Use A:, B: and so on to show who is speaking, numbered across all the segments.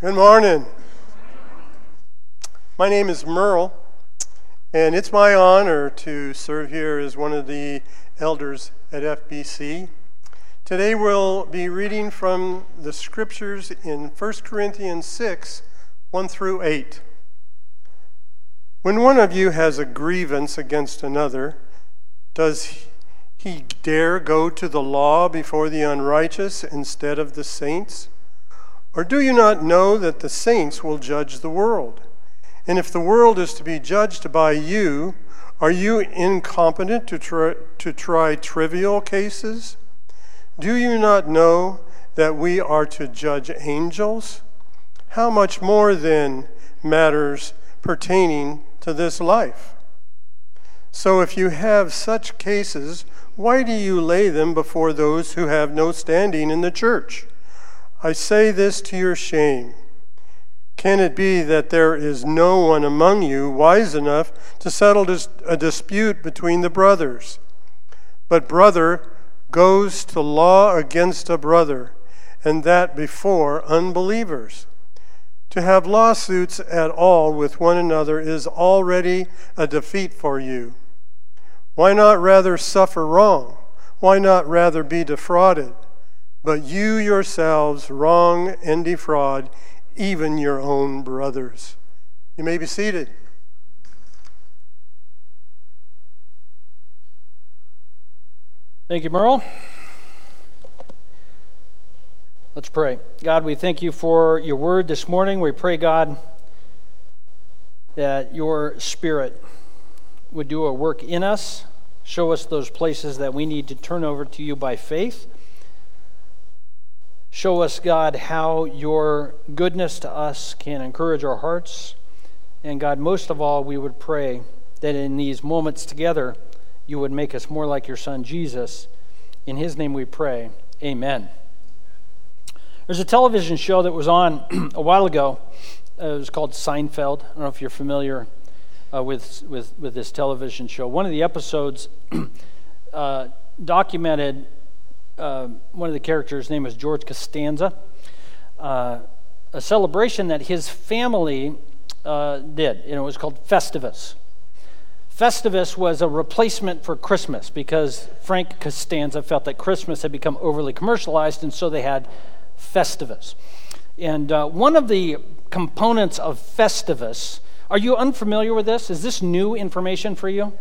A: Good morning. My name is Merle, and it's my honor to serve here as one of the elders at FBC. Today we'll be reading from the scriptures in 1 Corinthians 6, 1 through 8. When one of you has a grievance against another, does he dare go to the law before the unrighteous instead of the saints? Or do you not know that the saints will judge the world? And if the world is to be judged by you, are you incompetent to try trivial cases? Do you not know that we are to judge angels? How much more then matters pertaining to this life? So if you have such cases, why do you lay them before those who have no standing in the church? I say this to your shame. Can it be that there is no one among you wise enough to settle a dispute between the brothers? But brother goes to law against a brother, and that before unbelievers. To have lawsuits at all with one another is already a defeat for you. Why not rather suffer wrong? Why not rather be defrauded? But you yourselves wrong and defraud even your own brothers. You may be seated.
B: Thank you, Merle. Let's pray. God, we thank you for your word this morning. We pray, God, that your Spirit would do a work in us, show us those places that we need to turn over to you by faith. Show us, God, how your goodness to us can encourage our hearts. And God, most of all, we would pray that in these moments together, you would make us more like your Son, Jesus. In his name we pray. Amen. There's a television show that was on a while ago. It was called Seinfeld. I don't know if you're familiar with this television show. One of the episodes documented one of the characters' name was George Costanza, a celebration that his family did, and it was called Festivus. Festivus was a replacement for Christmas because Frank Costanza felt that Christmas had become overly commercialized, and so they had Festivus. And one of the components of Festivus, are you unfamiliar with this? Is this new information for you?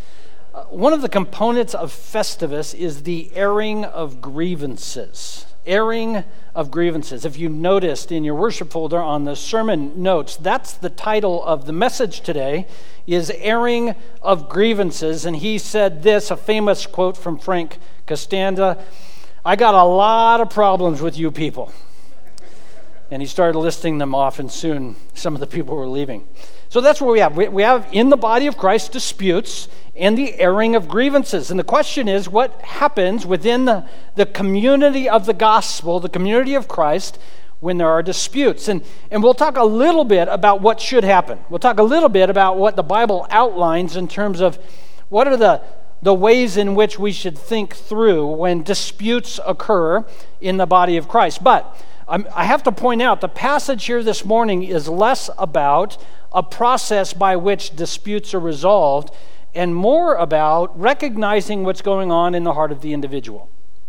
B: One of the components of Festivus is the airing of grievances. Airing of grievances. If you noticed in your worship folder on the sermon notes, that's the title of the message today, is Airing of Grievances. And he said this, a famous quote from Frank Costanza, "I got a lot of problems with you people." And he started listing them off, and soon some of the people were leaving. So that's what we have. We have in the body of Christ disputes and the airing of grievances. And the question is, what happens within the community of the gospel, the community of Christ, when there are disputes? And we'll talk a little bit about what should happen. We'll talk a little bit about what the Bible outlines in terms of what are the ways in which we should think through when disputes occur in the body of Christ. But I have to point out, the passage here this morning is less about a process by which disputes are resolved and more about recognizing what's going on in the heart of the individual.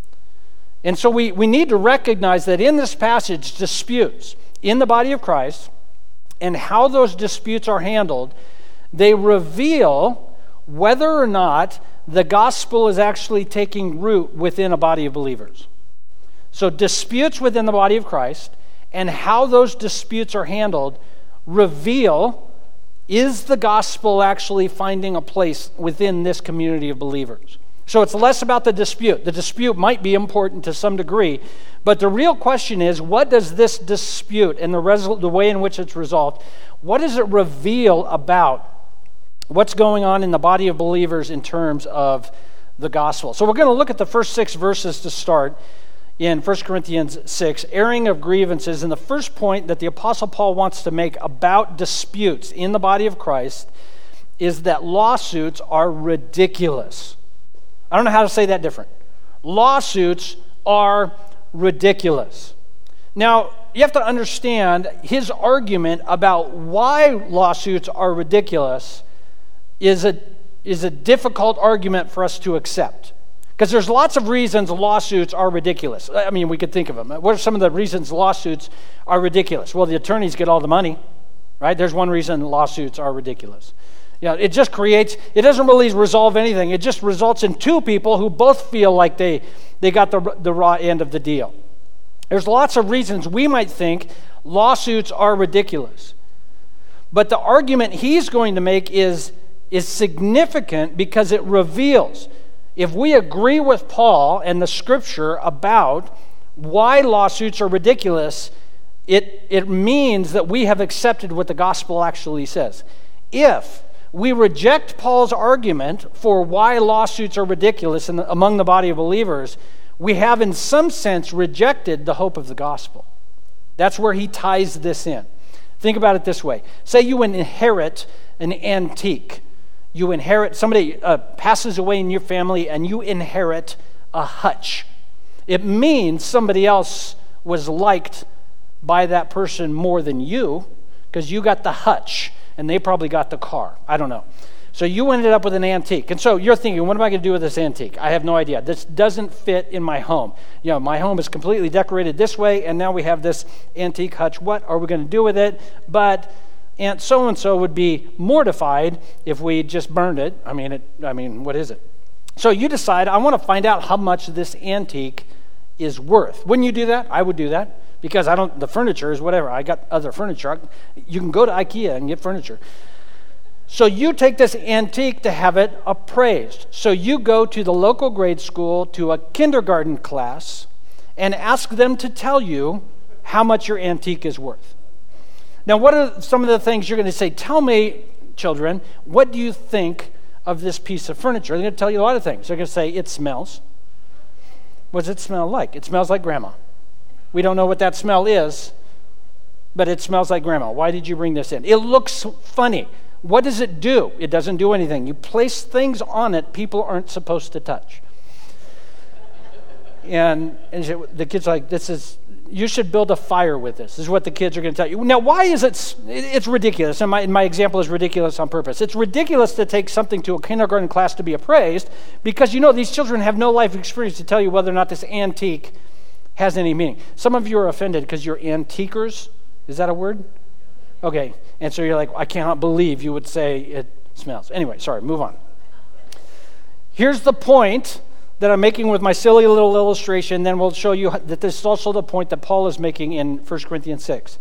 B: And so we need to recognize that in this passage, disputes in the body of Christ and how those disputes are handled, they reveal whether or not the gospel is actually taking root within a body of believers. So disputes within the body of Christ and how those disputes are handled reveal, is the gospel actually finding a place within this community of believers? So it's less about the dispute. The dispute might be important to some degree, but the real question is, what does this dispute and the way in which it's resolved, what does it reveal about what's going on in the body of believers in terms of the gospel? So we're going to look at the first 6 verses to start in 1 Corinthians 6, airing of grievances. And the first point that the Apostle Paul wants to make about disputes in the body of Christ is that lawsuits are ridiculous. I don't know how to say that different. Lawsuits are ridiculous. Now, you have to understand his argument about why lawsuits are ridiculous is a difficult argument for us to accept. Because there's lots of reasons lawsuits are ridiculous. I mean, we could think of them. What are some of the reasons lawsuits are ridiculous? Well, the attorneys get all the money, right? There's one reason lawsuits are ridiculous. It doesn't really resolve anything. It just results in two people who both feel like they got the raw end of the deal. There's lots of reasons we might think lawsuits are ridiculous. But the argument he's going to make is significant because it reveals, if we agree with Paul and the Scripture about why lawsuits are ridiculous, it means that we have accepted what the gospel actually says. If we reject Paul's argument for why lawsuits are ridiculous among the body of believers, we have in some sense rejected the hope of the gospel. That's where he ties this in. Think about it this way. Say you inherit an antique. Somebody passes away in your family and you inherit a hutch. It means somebody else was liked by that person more than you because you got the hutch and they probably got the car. I don't know. So you ended up with an antique. And so you're thinking, what am I going to do with this antique? I have no idea. This doesn't fit in my home. My home is completely decorated this way, and now we have this antique hutch. What are we going to do with it? But Aunt so-and-so would be mortified if we just burned it. I mean, what is it? So you decide, I want to find out how much this antique is worth. Wouldn't you do that? I would do that. Because the furniture is whatever. I got other furniture. You can go to IKEA and get furniture. So you take this antique to have it appraised. So you go to the local grade school, to a kindergarten class, and ask them to tell you how much your antique is worth. Now, what are some of the things you're going to say? Tell me, children, what do you think of this piece of furniture? They're going to tell you a lot of things. They're going to say, it smells. What does it smell like? It smells like grandma. We don't know what that smell is, but it smells like grandma. Why did you bring this in? It looks funny. What does it do? It doesn't do anything. You place things on it people aren't supposed to touch. And the kid's like, you should build a fire with this. This is what the kids are going to tell you. Now, why is it's ridiculous, and my example is ridiculous on purpose. It's ridiculous to take something to a kindergarten class to be appraised because these children have no life experience to tell you whether or not this antique has any meaning. Some of you are offended because you're antiquers. Is that a word? Okay. And so you're like, I cannot believe you would say it smells. Anyway, sorry, move on. Here's the point that I'm making with my silly little illustration. Then we'll show you that this is also the point that Paul is making in 1 Corinthians 6.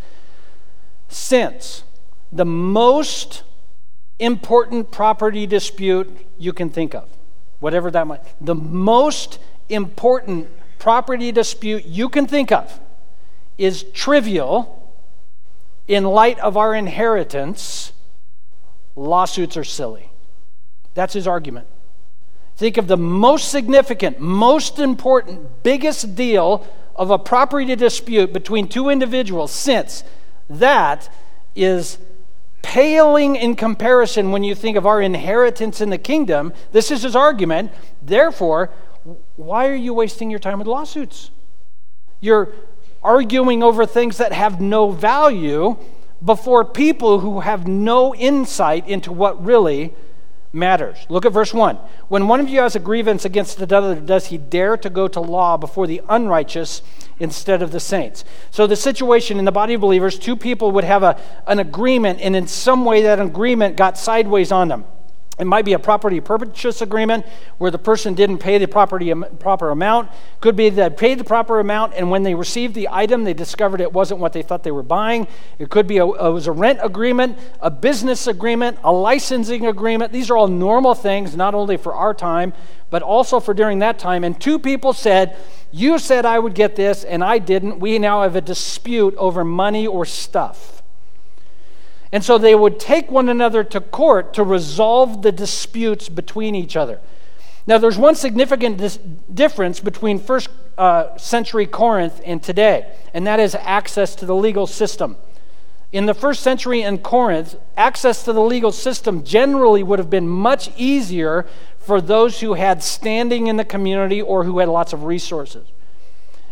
B: Since the most important property dispute you can think of, whatever that might, the most important property dispute you can think of is trivial in light of our inheritance, lawsuits are silly. That's his argument. Think of the most significant, most important, biggest deal of a property dispute between two individuals, since that is paling in comparison when you think of our inheritance in the kingdom. This is his argument. Therefore, why are you wasting your time with lawsuits? You're arguing over things that have no value before people who have no insight into what really matters. Look at verse 1. When one of you has a grievance against another, does he dare to go to law before the unrighteous instead of the saints? So the situation in the body of believers, two people would have an agreement, and in some way that agreement got sideways on them. It might be a property purchase agreement where the person didn't pay the proper amount. Could be that they paid the proper amount, and when they received the item, they discovered it wasn't what they thought they were buying. It could be it was a rent agreement, a business agreement, a licensing agreement. These are all normal things, not only for our time, but also for during that time. And two people said, you said I would get this, and I didn't. We now have a dispute over money or stuff. And so they would take one another to court to resolve the disputes between each other. Now, there's one significant difference between first century Corinth and today, and that is access to the legal system. In the first century in Corinth, access to the legal system generally would have been much easier for those who had standing in the community or who had lots of resources.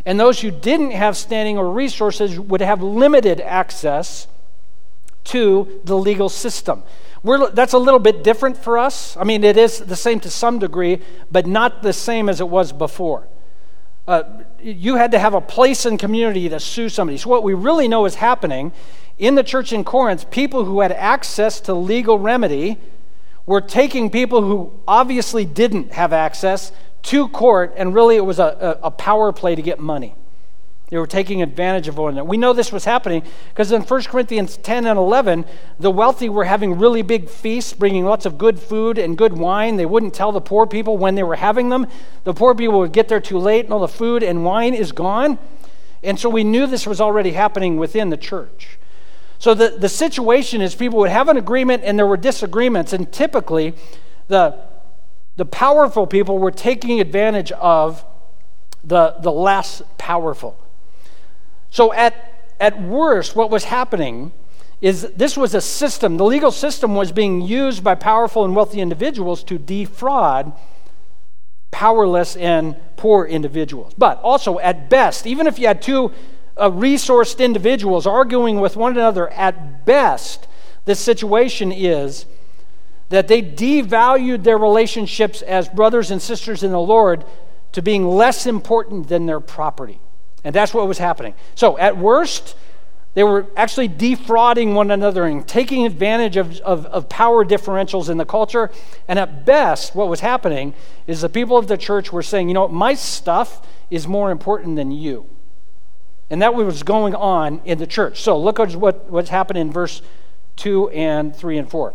B: and those who didn't have standing or resources would have limited access to the legal system. That's a little bit different for us. I mean, it is the same to some degree, but not the same as it was before. You had to have a place in community to sue somebody. So what we really know is happening in the church in Corinth, people who had access to legal remedy were taking people who obviously didn't have access to court, and really it was a power play to get money. They were taking advantage of one another. We know this was happening because in 1 Corinthians 10 and 11, the wealthy were having really big feasts, bringing lots of good food and good wine. They wouldn't tell the poor people when they were having them. The poor people would get there too late and all the food and wine is gone. And so we knew this was already happening within the church. So the situation is people would have an agreement and there were disagreements, and typically the powerful people were taking advantage of the less powerful. So at worst, what was happening is this was a system. The legal system was being used by powerful and wealthy individuals to defraud powerless and poor individuals. But also, at best, even if you had two resourced individuals arguing with one another, at best, the situation is that they devalued their relationships as brothers and sisters in the Lord to being less important than their property. And that's what was happening. So at worst, they were actually defrauding one another and taking advantage of power differentials in the culture. And at best, what was happening is the people of the church were saying, you know, my stuff is more important than you. And that was going on in the church. So look at what's happened in verse 2 and 3 and 4.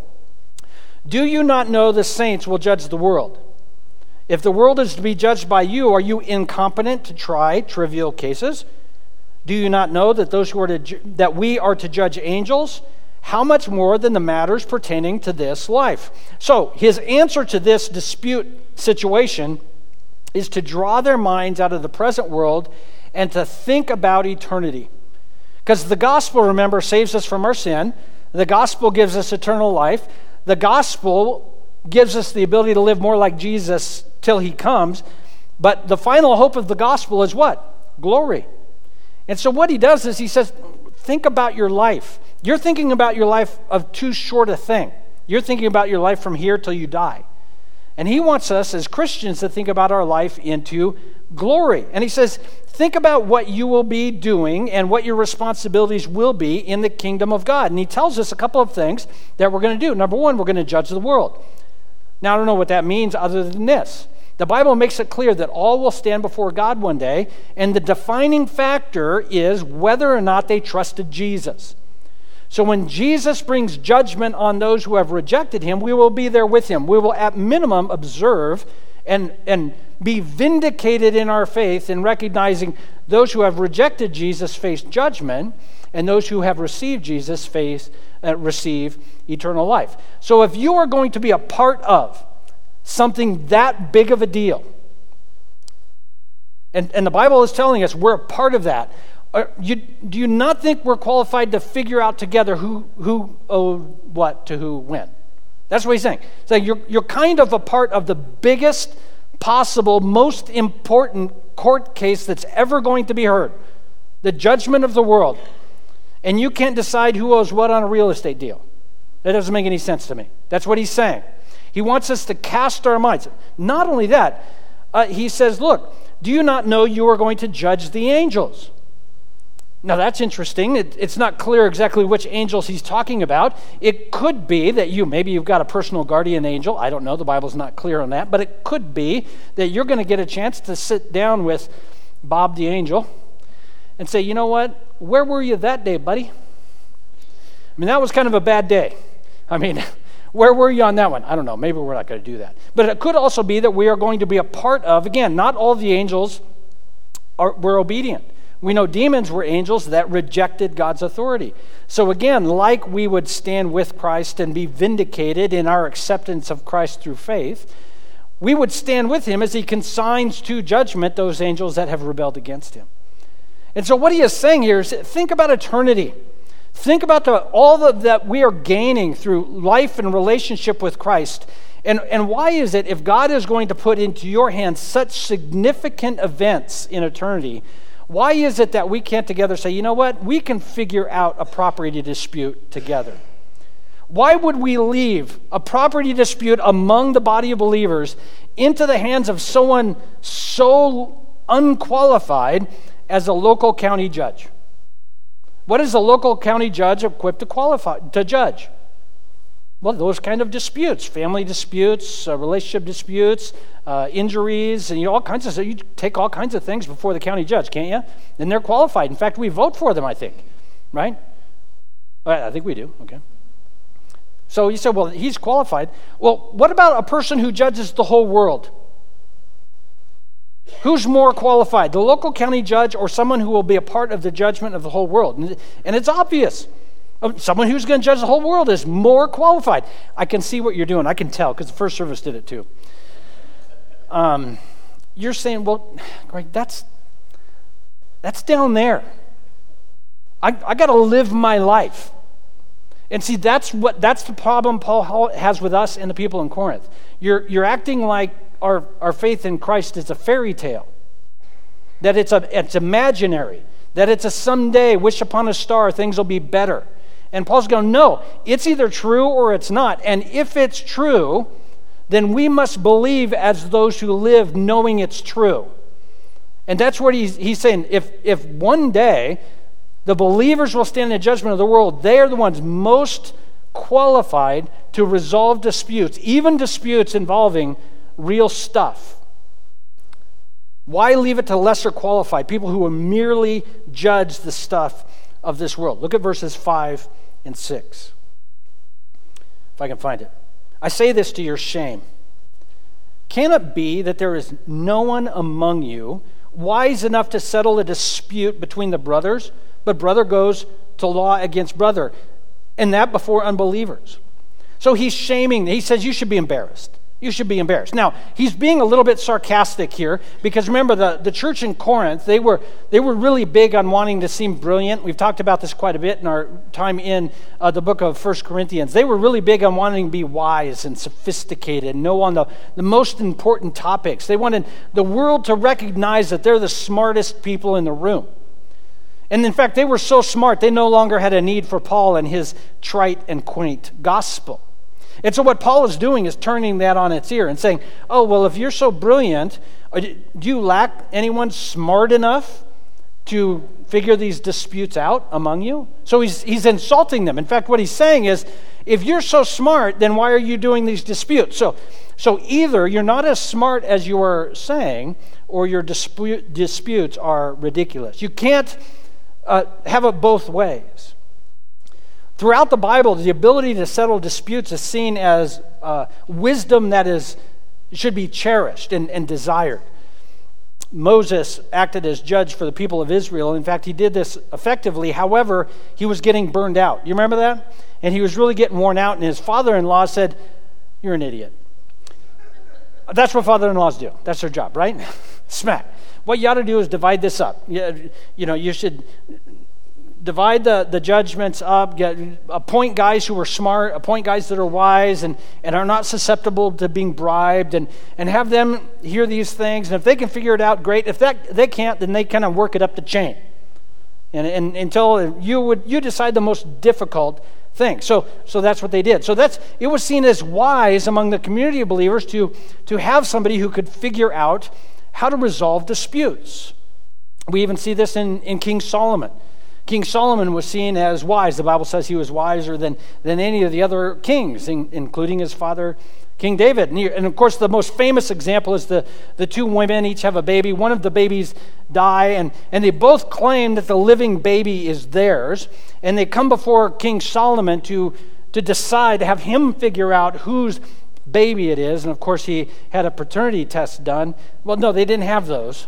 B: Do you not know the saints will judge the world? If the world is to be judged by you, are you incompetent to try trivial cases? Do you not know that that we are to judge angels? How much more than the matters pertaining to this life? So his answer to this dispute situation is to draw their minds out of the present world and to think about eternity. Because the gospel, remember, saves us from our sin. The gospel gives us eternal life. The gospel gives us the ability to live more like Jesus till he comes. But the final hope of the gospel is what? Glory. And so what he does is he says, think about your life. You're thinking about your life of too short a thing. You're thinking about your life from here till you die. And he wants us as Christians to think about our life into glory. And he says, think about what you will be doing and what your responsibilities will be in the kingdom of God. And he tells us a couple of things that we're going to do. Number one, we're going to judge the world. Now, I don't know what that means other than this. The Bible makes it clear that all will stand before God one day, and the defining factor is whether or not they trusted Jesus. So when Jesus brings judgment on those who have rejected him, we will be there with him. We will at minimum observe and be vindicated in our faith in recognizing those who have rejected Jesus face judgment, and those who have received Jesus receive eternal life. So if you are going to be a part of something that big of a deal, and the Bible is telling us we're a part of that, do you not think we're qualified to figure out together who owed what to who when? That's what he's saying. So you're kind of a part of the biggest possible, most important court case that's ever going to be heard, the judgment of the world. And you can't decide who owes what on a real estate deal. That doesn't make any sense to me. That's what he's saying. He wants us to cast our minds. Not only that, he says, look, do you not know you are going to judge the angels? Now that's interesting. It's not clear exactly which angels he's talking about. It could be that maybe you've got a personal guardian angel. I don't know. The Bible's not clear on that. But it could be that you're going to get a chance to sit down with Bob the angel and say, you know what? Where were you that day, buddy? I mean, that was kind of a bad day. I mean, where were you on that one? I don't know. Maybe we're not going to do that. But it could also be that we are going to be a part of, again, not all the angels were obedient. We know demons were angels that rejected God's authority. So again, like we would stand with Christ and be vindicated in our acceptance of Christ through faith, we would stand with him as he consigns to judgment those angels that have rebelled against him. And so what he is saying here is think about eternity. Think about all that we are gaining through life and relationship with Christ. And why is it, if God is going to put into your hands such significant events in eternity, Why is it that we can't together say, you know what, we can figure out a property dispute together? Why would we leave a property dispute among the body of believers into the hands of someone so unqualified as a local county judge? What is a local county judge equipped to judge? Well, those kind of disputes, family disputes, relationship disputes, injuries, and all kinds of stuff. You take all kinds of things before the county judge, can't you? And they're qualified. In fact, we vote for them, I think, right? I think we do, okay. So you said, well, he's qualified. Well, what about a person who judges the whole world? Who's more qualified, the local county judge or someone who will be a part of the judgment of the whole world? And it's obvious. Someone who's going to judge the whole world is more qualified. I can see what you're doing. I can tell because the first service did it too. You're saying, well, Greg, that's down there. I got to live my life. And see, that's the problem Paul has with us and the people in Corinth. You're acting like our faith in Christ is a fairy tale, that it's imaginary, that it's a someday, wish upon a star, things will be better. And Paul's going, no, it's either true or it's not. And if it's true, then we must believe as those who live knowing it's true. And that's what he's saying. If one day the believers will stand in the judgment of the world, they are the ones most qualified to resolve disputes, even disputes involving real stuff. Why leave it to lesser qualified, people who will merely judge the stuff of this world? Look at verses 5 and 6. If I can find it. I say this to your shame. Can it be that there is no one among you wise enough to settle a dispute between the brothers, but brother goes to law against brother, and that before unbelievers? So he's shaming. He says you should be embarrassed. You should be embarrassed. Now, he's being a little bit sarcastic here because remember the church in Corinth, they were really big on wanting to seem brilliant. We've talked about this quite a bit in our time in the book of 1 Corinthians. They were really big on wanting to be wise and sophisticated and know on the most important topics. They wanted the world to recognize that they're the smartest people in the room. And in fact, they were so smart, they no longer had a need for Paul and his trite and quaint gospel. And so what Paul is doing is turning that on its ear and saying, oh, well, if you're so brilliant, do you lack anyone smart enough to figure these disputes out among you? So he's insulting them. In fact, what he's saying is, if you're so smart, then why are you doing these disputes? So either you're not as smart as you are saying, or your disputes are ridiculous. You can't have it both ways. Throughout the Bible, the ability to settle disputes is seen as wisdom that should be cherished and desired. Moses acted as judge for the people of Israel. In fact, he did this effectively. However, he was getting burned out. You remember that? And he was really getting worn out, and his father-in-law said, you're an idiot. That's what father-in-laws do. That's their job, right? Smack. What you ought to do is divide this up. You should divide the judgments up, appoint guys who are smart, appoint guys that are wise and are not susceptible to being bribed, and have them hear these things. And if they can figure it out, great. If they can't, then they kind of work it up the chain. And until you decide the most difficult thing. So that's what they did. So it was seen as wise among the community of believers to have somebody who could figure out how to resolve disputes. We even see this in King Solomon. King Solomon was seen as wise. The Bible says he was wiser than any of the other kings, including his father, King David. And of course, the most famous example is the two women each have a baby. One of the babies die, and they both claim that the living baby is theirs. And they come before King Solomon to decide, to have him figure out whose baby it is. And of course, he had a paternity test done. Well, no, they didn't have those.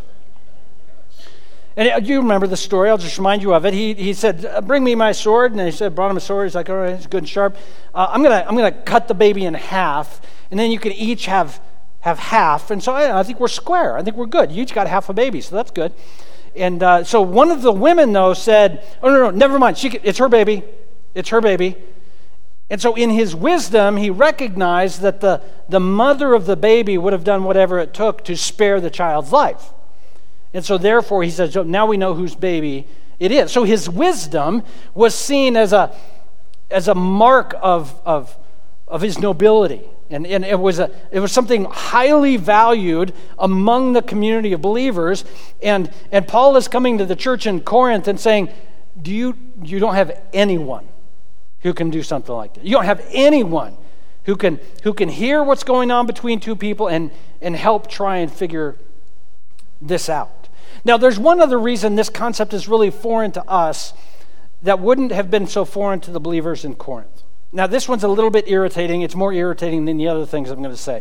B: And you remember the story. I'll just remind you of it. He said, bring me my sword. And he brought him a sword. He's like, all right, it's good and sharp. I'm gonna cut the baby in half, and then you can each have half. And so I think we're square. I think we're good. You each got half a baby, so that's good. And so one of the women, though, said, oh, no, never mind. It's her baby. It's her baby. And so in his wisdom, he recognized that the mother of the baby would have done whatever it took to spare the child's life. And so therefore, he says, so now we know whose baby it is. So his wisdom was seen as a mark of his nobility. And it was something highly valued among the community of believers. And Paul is coming to the church in Corinth and saying, you don't have anyone who can do something like that. You don't have anyone who can hear what's going on between two people and help try and figure this out. Now, there's one other reason this concept is really foreign to us that wouldn't have been so foreign to the believers in Corinth. Now, this one's a little bit irritating. It's more irritating than the other things I'm going to say.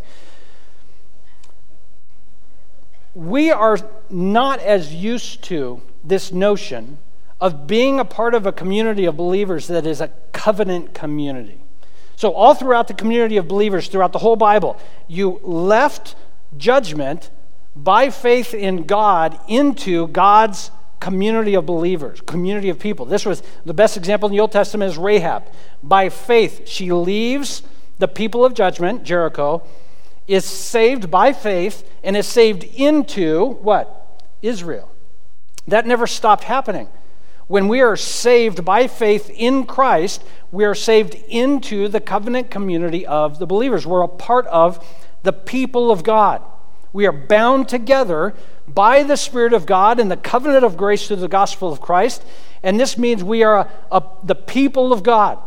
B: We are not as used to this notion of being a part of a community of believers that is a covenant community. So all throughout the community of believers, throughout the whole Bible, you left judgment by faith in God into God's community of believers, community of people. This was the best example in the Old Testament is Rahab. By faith, she leaves the people of judgment, Jericho, is saved by faith, and is saved into what? Israel. That never stopped happening. When we are saved by faith in Christ, we are saved into the covenant community of the believers. We're a part of the people of God. We are bound together by the Spirit of God and the covenant of grace through the gospel of Christ. And this means we are the people of God.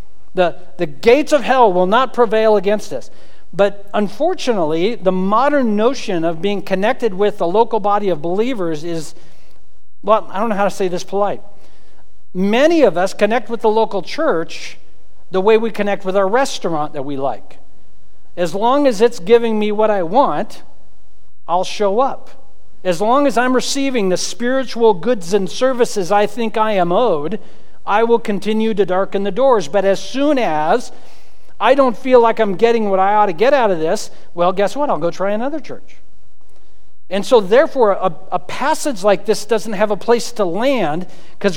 B: The gates of hell will not prevail against us. But unfortunately, the modern notion of being connected with the local body of believers is, well, I don't know how to say this polite. Many of us connect with the local church the way we connect with our restaurant that we like. As long as it's giving me what I want, I'll show up. As long as I'm receiving the spiritual goods and services I think I am owed, I will continue to darken the doors. But as soon as I don't feel like I'm getting what I ought to get out of this, well, guess what? I'll go try another church. And so therefore, a passage like this doesn't have a place to land because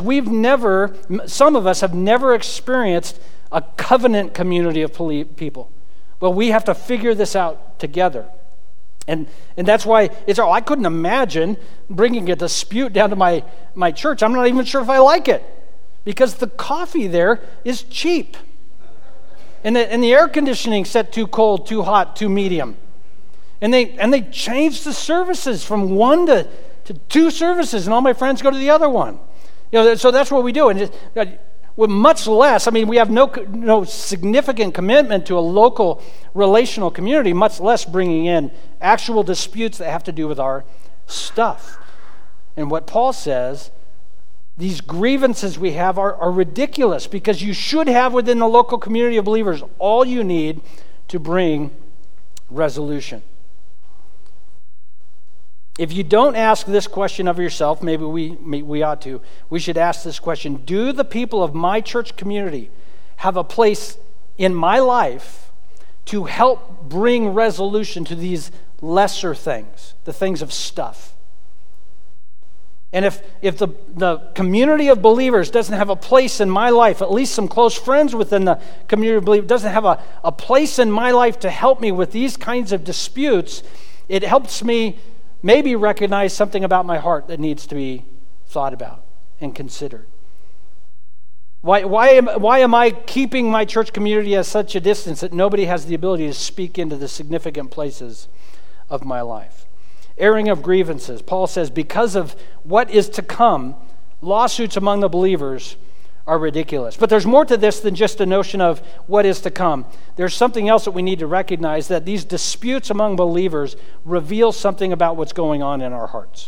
B: some of us have never experienced a covenant community of people. Well, we have to figure this out together. And that's why I couldn't imagine bringing a dispute down to my church. I'm not even sure if I like it because the coffee there is cheap. And the air conditioning set too cold, too hot, too medium. And they changed the services from one to two services, and all my friends go to the other one. So that's what we do. And with much less, we have no significant commitment to a local relational community, much less bringing in actual disputes that have to do with our stuff. And what Paul says, these grievances we have are ridiculous because you should have within the local community of believers all you need to bring resolution. If you don't ask this question of yourself, maybe we ought to. We should ask this question: do the people of my church community have a place in my life to help bring resolution to these lesser things, the things of stuff? And if the community of believers doesn't have a place in my life, at least some close friends within the community of believers doesn't have a place in my life to help me with these kinds of disputes, it helps me maybe recognize something about my heart that needs to be thought about and considered. Why am I keeping my church community at such a distance that nobody has the ability to speak into the significant places of my life? Airing of grievances. Paul says, because of what is to come, lawsuits among the believers are ridiculous. But there's more to this than just a notion of what is to come. There's something else that we need to recognize, that these disputes among believers reveal something about what's going on in our hearts.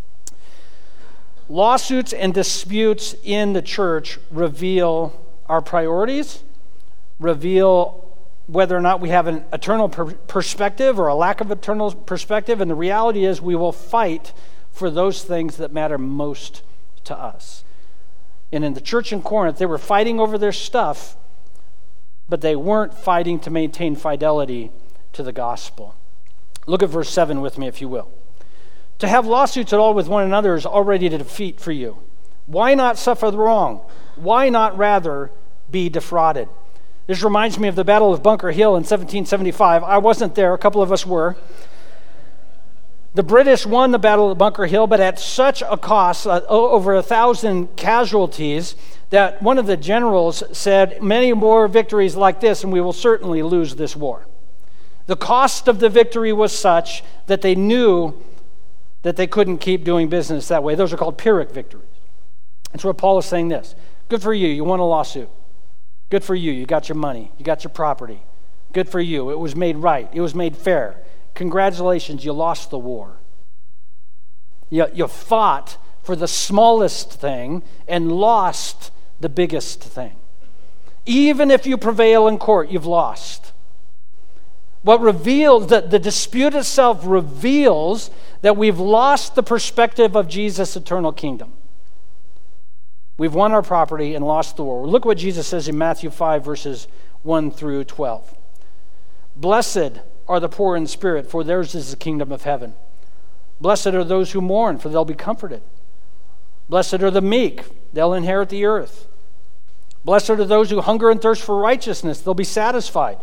B: Lawsuits and disputes in the church reveal our priorities, reveal whether or not we have an eternal perspective or a lack of eternal perspective, and the reality is we will fight for those things that matter most to us. And in the church in Corinth, they were fighting over their stuff, but they weren't fighting to maintain fidelity to the gospel. Look at verse 7 with me, if you will. To have lawsuits at all with one another is already a defeat for you. Why not suffer the wrong? Why not rather be defrauded? This reminds me of the Battle of Bunker Hill in 1775. I wasn't there. A couple of us were. The British won the Battle of Bunker Hill, but at such a cost, over 1,000 casualties, that one of the generals said, many more victories like this, and we will certainly lose this war. The cost of the victory was such that they knew that they couldn't keep doing business that way. Those are called Pyrrhic victories. And so Paul is saying this: good for you, you won a lawsuit. Good for you, you got your money, you got your property. Good for you, it was made right, it was made fair. Congratulations, you lost the war. You fought for the smallest thing and lost the biggest thing. Even if you prevail in court, you've lost. What reveals, that the dispute itself reveals that we've lost the perspective of Jesus' eternal kingdom. We've won our property and lost the war. Look what Jesus says in Matthew 5, verses 1 through 12. Blessed are the poor in spirit, for theirs is the kingdom of heaven. Blessed are those who mourn, for they'll be comforted. Blessed are the meek, they'll inherit the earth. Blessed are those who hunger and thirst for righteousness, they'll be satisfied.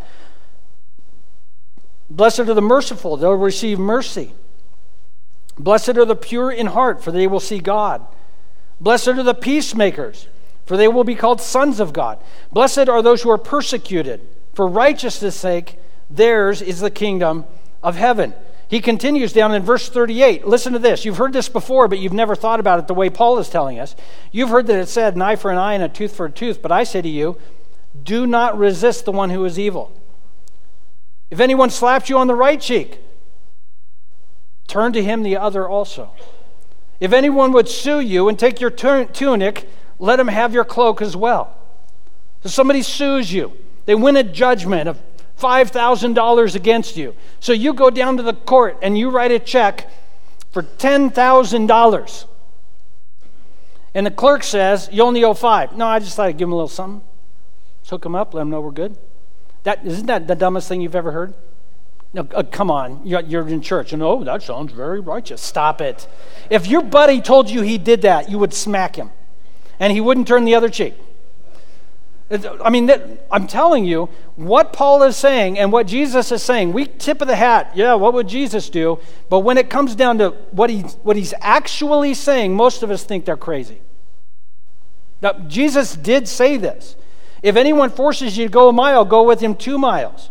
B: Blessed are the merciful, they'll receive mercy. Blessed are the pure in heart, for they will see God. Blessed are the peacemakers, for they will be called sons of God. Blessed are those who are persecuted for righteousness' sake. Theirs is the kingdom of heaven. He continues down in verse 38. Listen to this. You've heard this before, but you've never thought about it the way Paul is telling us. You've heard that it said, an eye for an eye and a tooth for a tooth. But I say to you, do not resist the one who is evil. If anyone slaps you on the right cheek, turn to him the other also. If anyone would sue you and take your tunic, let him have your cloak as well. So somebody sues you. They win a judgment of $5,000 against you. So you go down to the court and you write a check for $10,000. And the clerk says, you only owe $5,000. No, I just thought I'd give him a little something. Let's hook him up, let him know we're good. Isn't that the dumbest thing you've ever heard? No, come on, you're in church. And oh, that sounds very righteous. Stop it. If your buddy told you he did that, you would smack him. And he wouldn't turn the other cheek. I mean, I'm telling you, what Paul is saying and what Jesus is saying, we tip of the hat, yeah, what would Jesus do? But when it comes down to what he's actually saying, most of us think they're crazy. Now, Jesus did say this. If anyone forces you to go a mile, go with him 2 miles.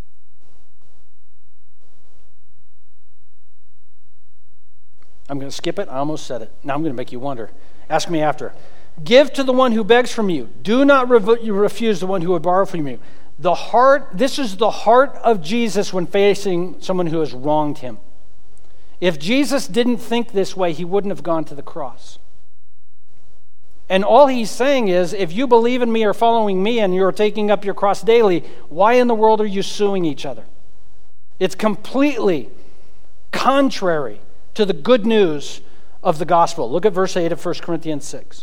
B: I'm going to skip it. I almost said it. Now I'm going to make you wonder. Ask me after. Give to the one who begs from you. Do not refuse the one who would borrow from you. This is the heart of Jesus when facing someone who has wronged him. If Jesus didn't think this way, he wouldn't have gone to the cross. And all he's saying is, if you believe in me or following me and you're taking up your cross daily, why in the world are you suing each other? It's completely contrary to the good news of the gospel. Look at verse 8 of 1 Corinthians 6.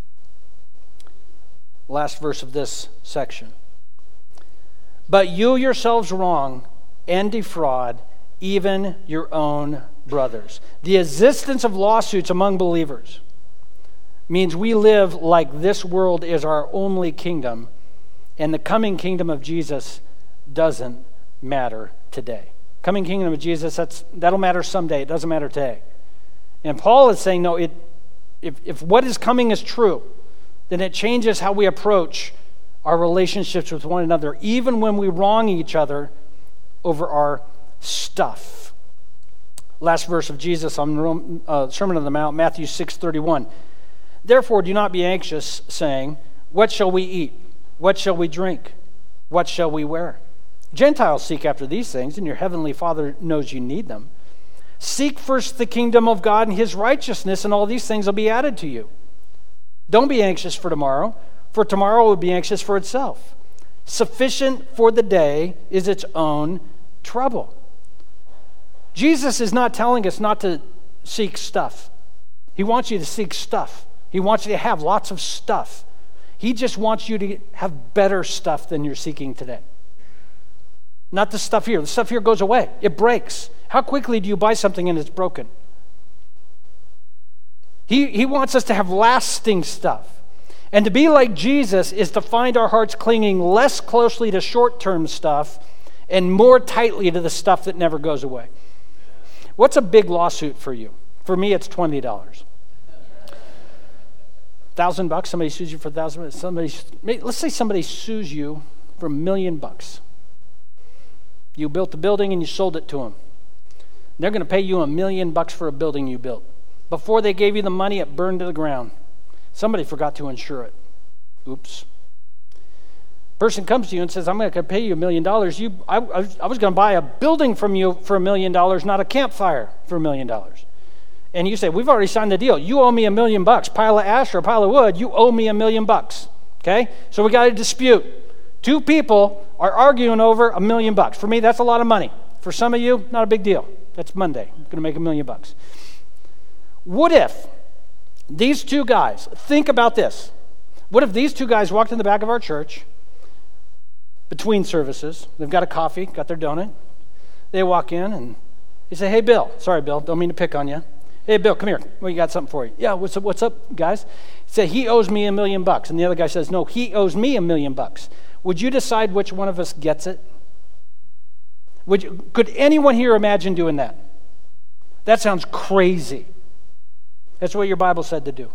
B: Last verse of this section. But you yourselves wrong and defraud even your own brothers. The existence of lawsuits among believers means we live like this world is our only kingdom, and the coming kingdom of Jesus doesn't matter today. Coming kingdom of Jesus, that'll matter someday. It doesn't matter today. And Paul is saying, no, if what is coming is true, then it changes how we approach our relationships with one another, even when we wrong each other over our stuff. Last verse of Jesus on Sermon on the Mount, Matthew 6:31. Therefore, do not be anxious, saying, what shall we eat? What shall we drink? What shall we wear? Gentiles seek after these things, and your heavenly Father knows you need them. Seek first the kingdom of God and his righteousness, and all these things will be added to you. Don't be anxious for tomorrow will be anxious for itself. Sufficient for the day is its own trouble. Jesus is not telling us not to seek stuff. He wants you to seek stuff. He wants you to have lots of stuff. He just wants you to have better stuff than you're seeking today. Not the stuff here. The stuff here goes away. It breaks. How quickly do you buy something and it's broken? He wants us to have lasting stuff. And to be like Jesus is to find our hearts clinging less closely to short-term stuff and more tightly to the stuff that never goes away. What's a big lawsuit for you? For me, it's $20. $1,000, somebody sues you for $1,000. Let's say somebody sues you for $1 million. You built the building and you sold it to them. They're going to pay you $1 million for a building you built. Before they gave you the money, it burned to the ground. Somebody forgot to insure it. Oops. Person comes to you and says, I'm going to pay you $1 million. I was going to buy a building from you for $1 million, not a campfire for $1 million. And you say, we've already signed the deal. You owe me $1 million. Pile of ash or a pile of wood, you owe me $1 million. Okay? So we got a dispute. Two people are arguing over $1 million. For me, that's a lot of money. For some of you, not a big deal. That's Monday. I'm going to make $1 million. What if these two guys, think about this. What if these two guys walked in the back of our church between services? They've got a coffee, got their donut. They walk in and they say, hey, Bill. Sorry, Bill. Don't mean to pick on you. Hey, Bill, come here. We got something for you. Yeah, what's up, guys? He said, he owes me $1 million. And the other guy says, no, he owes me $1 million. Would you decide which one of us gets it? Could anyone here imagine doing that? That sounds crazy. That's what your Bible said to do.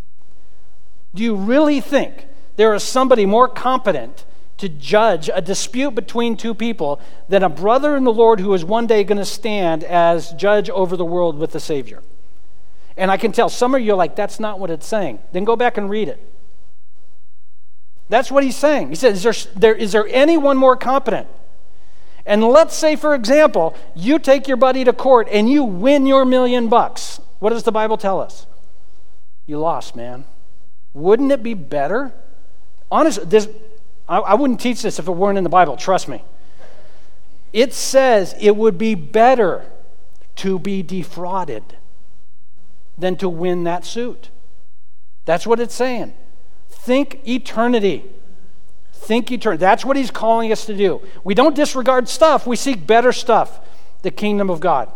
B: Do you really think there is somebody more competent to judge a dispute between two people than a brother in the Lord who is one day going to stand as judge over the world with the Savior? And I can tell some of you are like, that's not what it's saying. Then go back and read it. That's what he's saying. He says, is there anyone more competent? And let's say, for example, you take your buddy to court and you win your $1 million. What does the Bible tell us? You lost, man. Wouldn't it be better? Honestly, I wouldn't teach this if it weren't in the Bible, trust me. It says it would be better to be defrauded than to win that suit. That's what it's saying. Think eternity. Think eternity. That's what he's calling us to do. We don't disregard stuff. We seek better stuff, the kingdom of God.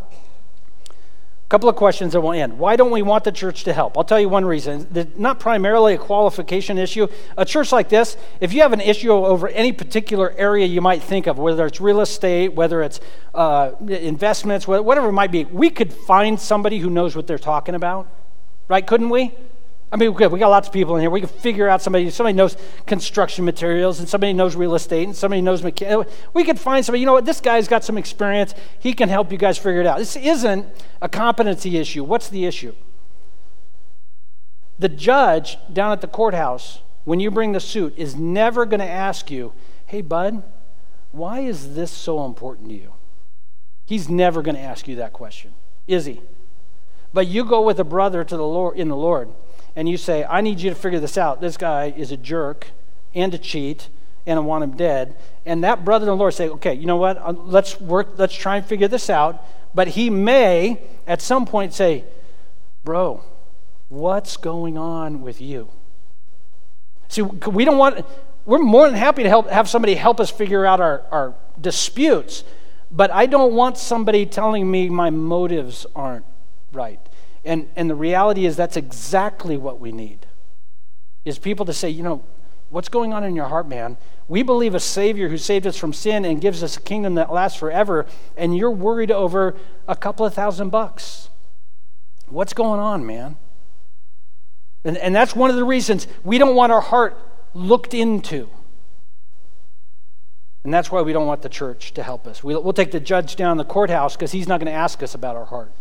B: A couple of questions that will end. Why don't we want the church to help? I'll tell you one reason. Not primarily a qualification issue. A church like this, if you have an issue over any particular area you might think of, whether it's real estate, whether it's investments, whatever it might be, we could find somebody who knows what they're talking about, right? Couldn't we? I mean, we got lots of people in here. We can figure out somebody knows construction materials, and somebody knows real estate, and somebody knows mechanics. We could find somebody, you know what, this guy's got some experience. He can help you guys figure it out. This isn't a competency issue. What's the issue? The judge down at the courthouse, when you bring the suit, is never going to ask you, hey, bud, why is this so important to you? He's never going to ask you that question, is he? But you go with a brother to the Lord in the Lord, and you say, I need you to figure this out. This guy is a jerk and a cheat, and I want him dead. And that brother in the Lord say, okay, you know what? Let's try and figure this out. But he may, at some point, say, bro, what's going on with you? See, we're more than happy to have somebody help us figure out our disputes, but I don't want somebody telling me my motives aren't right. And the reality is that's exactly what we need, is people to say, you know, what's going on in your heart, man? We believe a Savior who saved us from sin and gives us a kingdom that lasts forever, and you're worried over a couple of $1,000. What's going on, man? And that's one of the reasons we don't want our heart looked into. And that's why we don't want the church to help us. We'll take the judge down the courthouse because he's not going to ask us about our heart.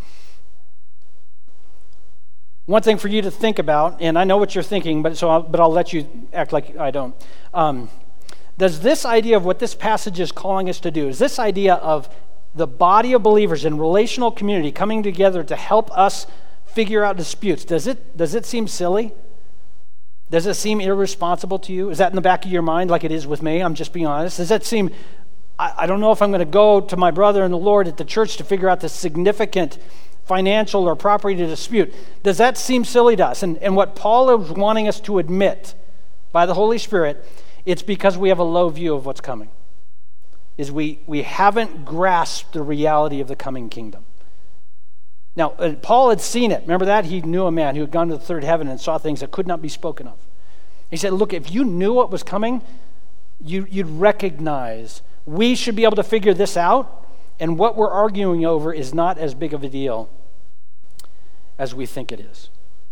B: One thing for you to think about, and I know what you're thinking, but I'll let you act like I don't. Does this idea of what this passage is calling us to do, is this idea of the body of believers in relational community coming together to help us figure out disputes, does it seem silly? Does it seem irresponsible to you? Is that in the back of your mind like it is with me? I'm just being honest. Does that seem, I don't know if I'm going to go to my brother in the Lord at the church to figure out the significant financial or property dispute. Does that seem silly to us? And what Paul is wanting us to admit by the Holy Spirit, it's because we have a low view of what's coming. Is we haven't grasped the reality of the coming kingdom. Now, Paul had seen it. Remember that? He knew a man who had gone to the third heaven and saw things that could not be spoken of. He said, look, if you knew what was coming, you'd recognize we should be able to figure this out. And what we're arguing over is not as big of a deal as we think it is.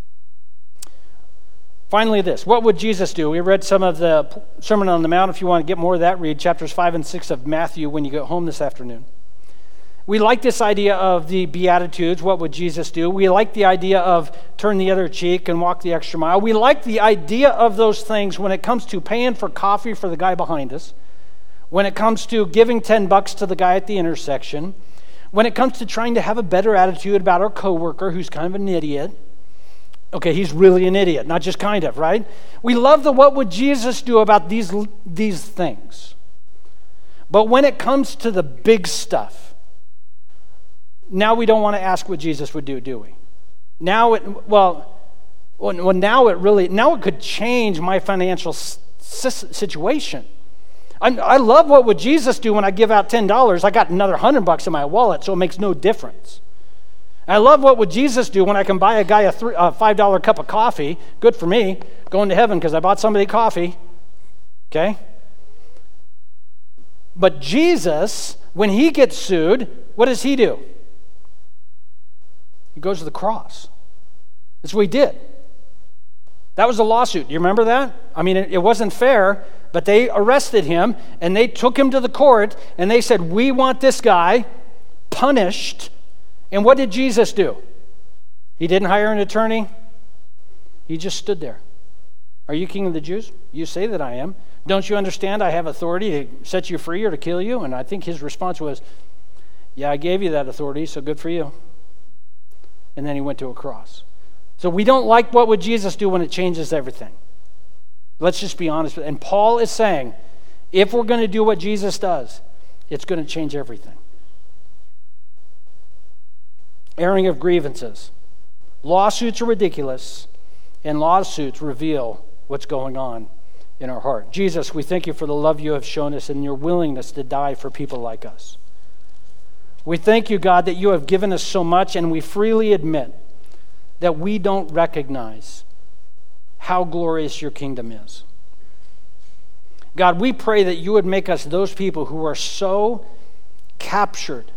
B: Finally, this. What would Jesus do? We read some of the Sermon on the Mount. If you want to get more of that, read chapters 5 and 6 of Matthew when you get home this afternoon. We like this idea of the Beatitudes. What would Jesus do? We like the idea of turn the other cheek and walk the extra mile. We like the idea of those things when it comes to paying for coffee for the guy behind us, when it comes to giving $10 to the guy at the intersection, when it comes to trying to have a better attitude about our coworker who's kind of an idiot. Okay, he's really an idiot, not just kind of, right? We love the what would Jesus do about these things. But when it comes to the big stuff, now we don't want to ask what Jesus would do we? Now it could change my financial situation. I love what would Jesus do when I give out $10. I got another $100 in my wallet, so it makes no difference. I love what would Jesus do when I can buy a guy a $5 cup of coffee. Good for me, going to heaven because I bought somebody coffee. Okay? But Jesus, when he gets sued, what does he do? He goes to the cross. That's what he did. That was a lawsuit. Do you remember that? I mean, it wasn't fair, but they arrested him and they took him to the court and they said, we want this guy punished. And what did Jesus do? He didn't hire an attorney. He just stood there. Are you king of the Jews? You say that I am. Don't you understand I have authority to set you free or to kill you? And I think his response was, yeah, I gave you that authority, so good for you. And then he went to a cross. So we don't like what would Jesus do when it changes everything. Let's just be honest. And Paul is saying, if we're going to do what Jesus does, it's going to change everything. Airing of grievances. Lawsuits are ridiculous, and lawsuits reveal what's going on in our heart. Jesus, we thank you for the love you have shown us and your willingness to die for people like us. We thank you, God, that you have given us so much, and we freely admit that we don't recognize how glorious your kingdom is. God, we pray that you would make us those people who are so captured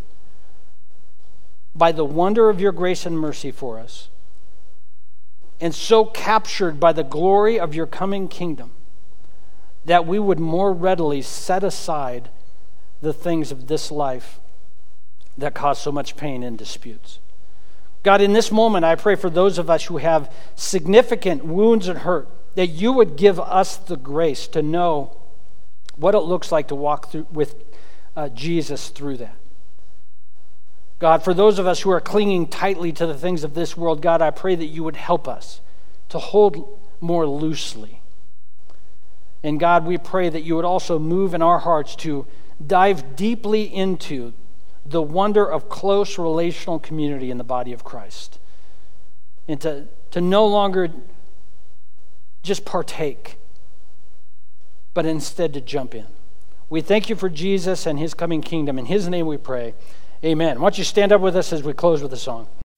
B: by the wonder of your grace and mercy for us, and so captured by the glory of your coming kingdom, that we would more readily set aside the things of this life that cause so much pain and disputes. God, in this moment, I pray for those of us who have significant wounds and hurt, that you would give us the grace to know what it looks like to walk through with Jesus through that. God, for those of us who are clinging tightly to the things of this world, God, I pray that you would help us to hold more loosely. And God, we pray that you would also move in our hearts to dive deeply into the wonder of close relational community in the body of Christ. And to no longer just partake, but instead to jump in. We thank you for Jesus and his coming kingdom. In his name we pray. Amen. Why don't you stand up with us as we close with a song?